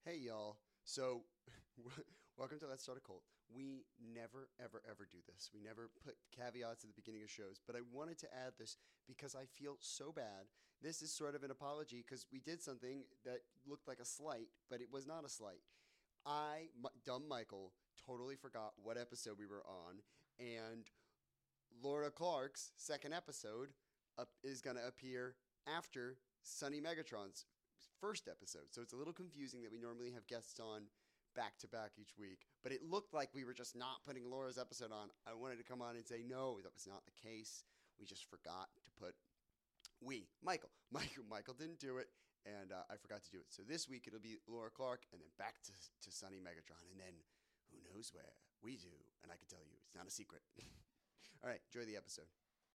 Hey y'all. So, welcome to Let's Start a Cult. We never, ever, ever do this. We never put caveats at the beginning of shows, but I wanted to add this because I feel so bad. This is sort of an apology because we did something that looked like a slight, but it was not a slight. Dumb Michael, totally forgot what episode we were on, and Laura Clark's second episode is going to appear after Sonny Megatron's first episode. So it's a little confusing that we normally have guests on back to back each week. But it looked like we were just not putting Laura's episode on. I wanted to come on and say, no, that was not the case. We just forgot to put Michael didn't do it, and I forgot to do it. So this week it'll be Laura Clark, and then back to Sonny Megatron, and then who knows where we do. And I can tell you, it's not a secret. All right, enjoy the episode.